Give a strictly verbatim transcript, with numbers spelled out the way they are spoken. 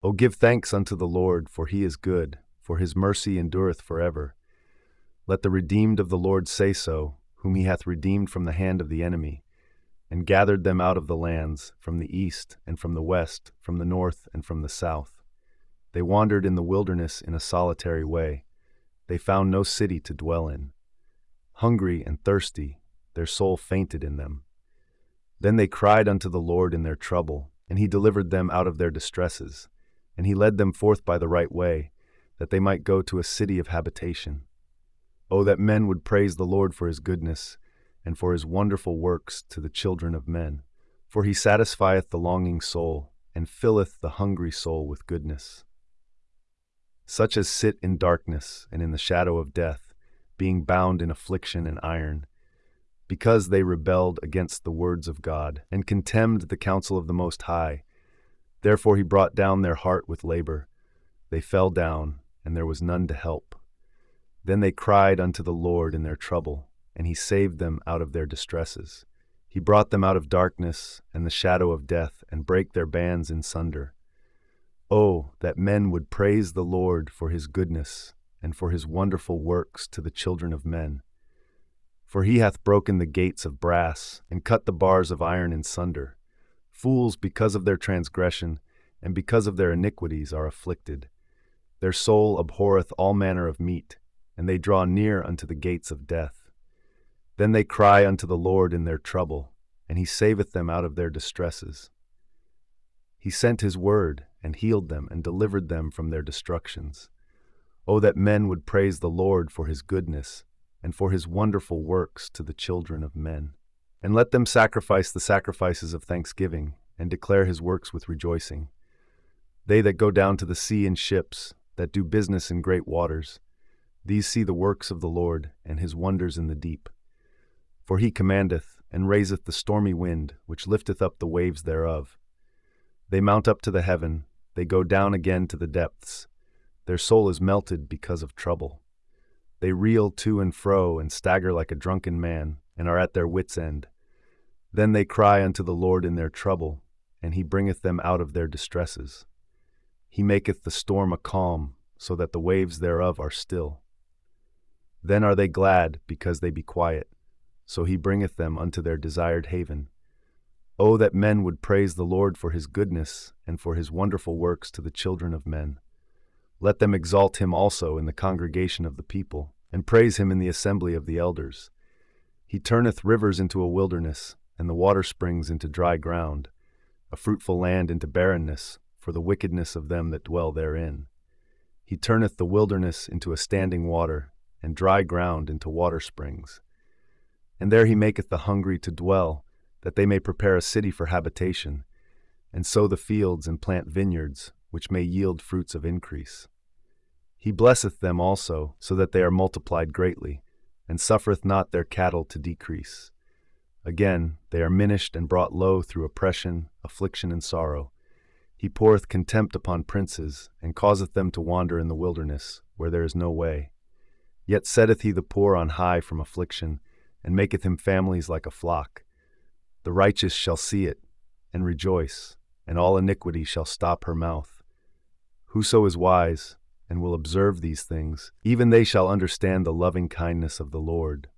O give thanks unto the Lord, for he is good, for his mercy endureth forever. Let the redeemed of the Lord say so, whom he hath redeemed from the hand of the enemy, and gathered them out of the lands, from the east and from the west, from the north and from the south. They wandered in the wilderness in a solitary way. They found no city to dwell in. Hungry and thirsty, their soul fainted in them. Then they cried unto the Lord in their trouble, and he delivered them out of their distresses. And he led them forth by the right way, that they might go to a city of habitation. O that men would praise the Lord for his goodness, and for his wonderful works to the children of men. For he satisfieth the longing soul, and filleth the hungry soul with goodness. Such as sit in darkness and in the shadow of death, being bound in affliction and iron, because they rebelled against the words of God, and contemned the counsel of the Most High. Therefore he brought down their heart with labor. They fell down, and there was none to help. Then they cried unto the Lord in their trouble, and he saved them out of their distresses. He brought them out of darkness and the shadow of death, and brake their bands in sunder. Oh, that men would praise the Lord for his goodness, and for his wonderful works to the children of men. For he hath broken the gates of brass, and cut the bars of iron in sunder. Fools, because of their transgression, and because of their iniquities, are afflicted. Their soul abhorreth all manner of meat, and they draw near unto the gates of death. Then they cry unto the Lord in their trouble, and he saveth them out of their distresses. He sent his word, and healed them, and delivered them from their destructions. O that men would praise the Lord for his goodness, and for his wonderful works to the children of men. And let them sacrifice the sacrifices of thanksgiving, and declare his works with rejoicing. They that go down to the sea in ships, that do business in great waters, these see the works of the Lord, and his wonders in the deep. For he commandeth, and raiseth the stormy wind, which lifteth up the waves thereof. They mount up to the heaven, they go down again to the depths. Their soul is melted because of trouble. They reel to and fro, and stagger like a drunken man, and are at their wits' end. Then they cry unto the Lord in their trouble, and he bringeth them out of their distresses. He maketh the storm a calm, so that the waves thereof are still. Then are they glad, because they be quiet, so he bringeth them unto their desired haven. O that men would praise the Lord for his goodness, and for his wonderful works to the children of men. Let them exalt him also in the congregation of the people, and praise him in the assembly of the elders. He turneth rivers into a wilderness, and the water springs into dry ground, a fruitful land into barrenness, for the wickedness of them that dwell therein. He turneth the wilderness into a standing water, and dry ground into water springs. And there he maketh the hungry to dwell, that they may prepare a city for habitation, and sow the fields and plant vineyards, which may yield fruits of increase. He blesseth them also, so that they are multiplied greatly, and suffereth not their cattle to decrease. Again, they are minished and brought low through oppression, affliction, and sorrow. He poureth contempt upon princes, and causeth them to wander in the wilderness, where there is no way. Yet setteth he the poor on high from affliction, and maketh him families like a flock. The righteous shall see it, and rejoice, and all iniquity shall stop her mouth. Whoso is wise, and will observe these things, even they shall understand the loving kindness of the Lord,